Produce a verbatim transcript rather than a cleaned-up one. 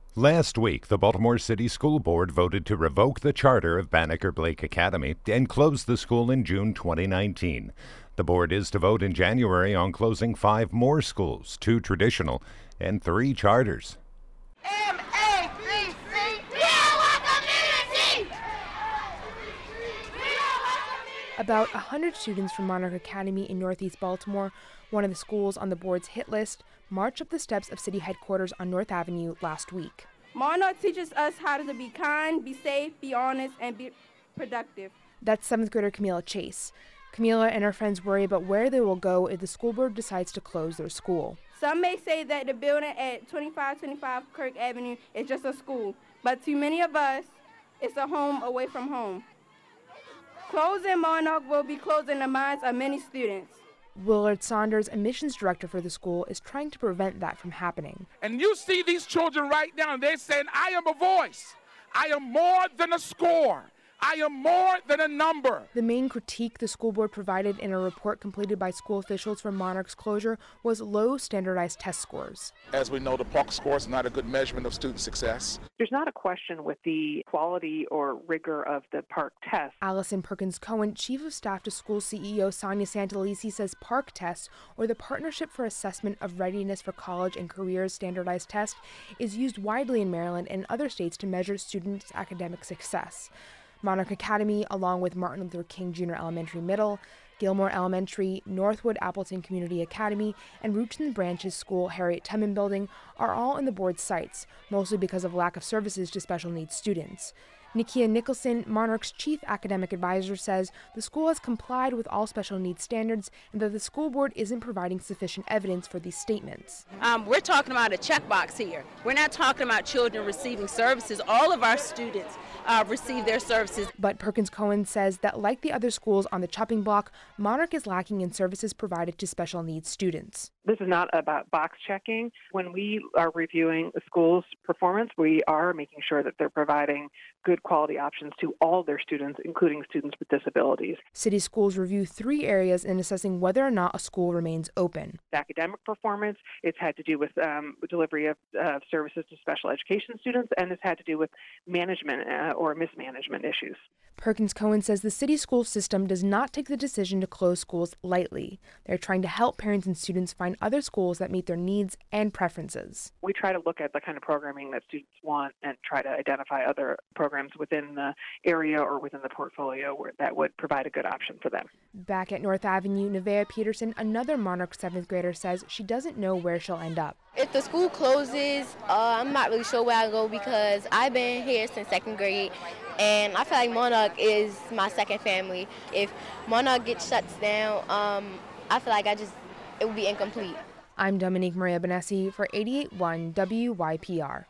Last week, the Baltimore City School Board voted to revoke the charter of Banneker Blake Academy and close the school in June twenty nineteen. The board is to vote in January on closing five more schools, two traditional and three charters. M A C C, we are community! About one hundred students from Monarch Academy in Northeast Baltimore, one of the schools on the board's hit list, marched up the steps of city headquarters on North Avenue last week. Monarch teaches us how to be kind, be safe, be honest, and be productive. That's seventh grader Camila Chase. Camila and her friends worry about where they will go if the school board decides to close their school. Some may say that the building at twenty-five twenty-five Kirk Avenue is just a school, but to many of us, it's a home away from home. Closing Monarch will be closing the minds of many students. Willard Saunders, admissions director for the school, is trying to prevent that from happening. And you see these children right now, and they're saying, I am a voice. I am more than a score. I am more than a number. The main critique the school board provided in a report completed by school officials for Monarch's closure was low standardized test scores. As we know, the PARCC score is not a good measurement of student success. There's not a question with the quality or rigor of the PARCC test. Allison Perkins Cohen, chief of staff to school C E O Sonia Santelici, says PARCC tests, or the Partnership for Assessment of Readiness for College and Careers standardized test, is used widely in Maryland and other states to measure students' academic success. Monarch Academy, along with Martin Luther King Junior Elementary Middle, Gilmore Elementary, Northwood Appleton Community Academy, and Roots and Branches School Harriet Tubman Building, are all in the board's sights, mostly because of lack of services to special needs students. Nikia Nicholson, Monarch's chief academic advisor, says the school has complied with all special needs standards and that the school board isn't providing sufficient evidence for these statements. Um, we're talking about a checkbox here. We're not talking about children receiving services. All of our students uh, receive their services. But Perkins Cohen says that like the other schools on the chopping block, Monarch is lacking in services provided to special needs students. This is not about box checking. When we are reviewing the school's performance, we are making sure that they're providing good quality options to all their students, including students with disabilities. City schools review three areas in assessing whether or not a school remains open. Academic performance, it's had to do with um, delivery of uh, services to special education students, and it's had to do with management uh, or mismanagement issues. Perkins Cohen says the city school system does not take the decision to close schools lightly. They're trying to help parents and students find other schools that meet their needs and preferences. We try to look at the kind of programming that students want and try to identify other programs within the area or within the portfolio where that would provide a good option for them. Back at North Avenue, Nevaeh Peterson, another Monarch seventh grader, says she doesn't know where she'll end up. If the school closes, uh, I'm not really sure where I go because I've been here since second grade, and I feel like Monarch is my second family. If Monarch gets shut down, um, I feel like I just it would be incomplete. I'm Dominique Maria Benessi for eighty-eight point one W Y P R.